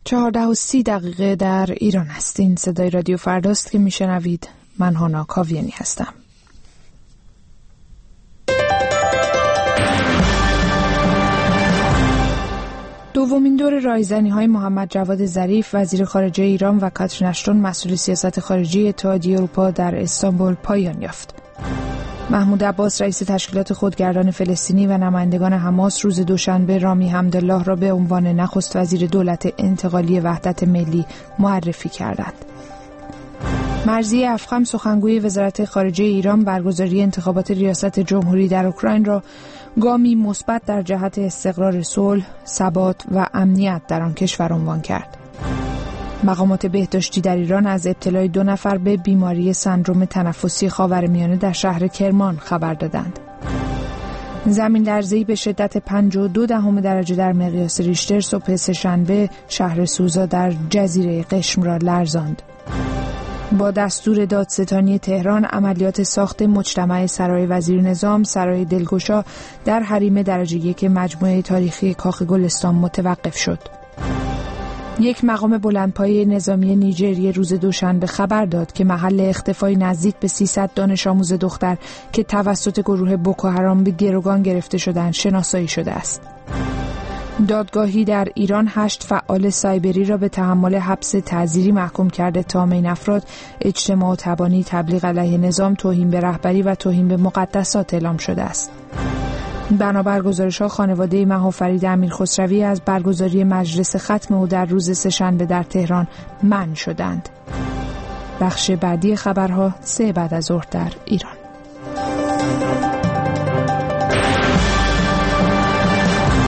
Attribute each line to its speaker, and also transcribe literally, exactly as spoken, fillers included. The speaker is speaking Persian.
Speaker 1: چهارده و سی دقیقه در ایران هستین. صدای رادیو فرداست که میشنوید. من هانا کاویانی هستم. دومین دور رایزنی‌های محمد جواد ظریف وزیر خارجه ایران و کاترین اشتون مسئول سیاست خارجی اتحادیه اروپا در استانبول پایان یافت. محمود عباس رئیس تشکیلات خودگردان فلسطینی و نمایندگان حماس روز دوشنبه رامی حمدالله را به عنوان نخست وزیر دولت انتقالی وحدت ملی معرفی کردند. مرضیه افخم سخنگوی وزارت خارجه ایران برگزاری انتخابات ریاست جمهوری در اوکراین را گامی مثبت در جهت استقرار صلح، ثبات و امنیت در آن کشور عنوان کرد. مقامات بهداشتی در ایران از ابتلای دو نفر به بیماری سندرم تنفسی خاورمیانه در شهر کرمان خبر دادند. زمین لرزه‌ای به شدت پنج و دو دهم درجه در مقیاس ریشتر صبح سه‌شنبه شهر سوزا در جزیره قشم را لرزاند. با دستور دادستانی تهران عملیات ساخت مجتمع سرای وزیر نظام سرای دلگشا در حریم درجه یک مجموعه تاریخی کاخ گلستان متوقف شد. یک مقام بلندپایه نظامی نیجریه روز دوشنبه خبر داد که محل اختفای نزدیک به سیصد دانش آموز دختر که توسط گروه بوکو حرام به گروگان گرفته شدند شناسایی شده است. دادگاهی در ایران هشت فعال سایبری را به تحمل حبس تعزیری محکوم کرده تا این افراد اجتماع تبانی، تبلیغ علیه نظام، توهین به رهبری و توهین به مقدسات اعلام شده است. بنابر گزارش‌ها خانواده مهافرید امیرخسروی از برگزاری مجلس ختم او در روز سه‌شنبه در تهران منع شدند. بخش بعدی خبرها سه بعد از ظهر در ایران.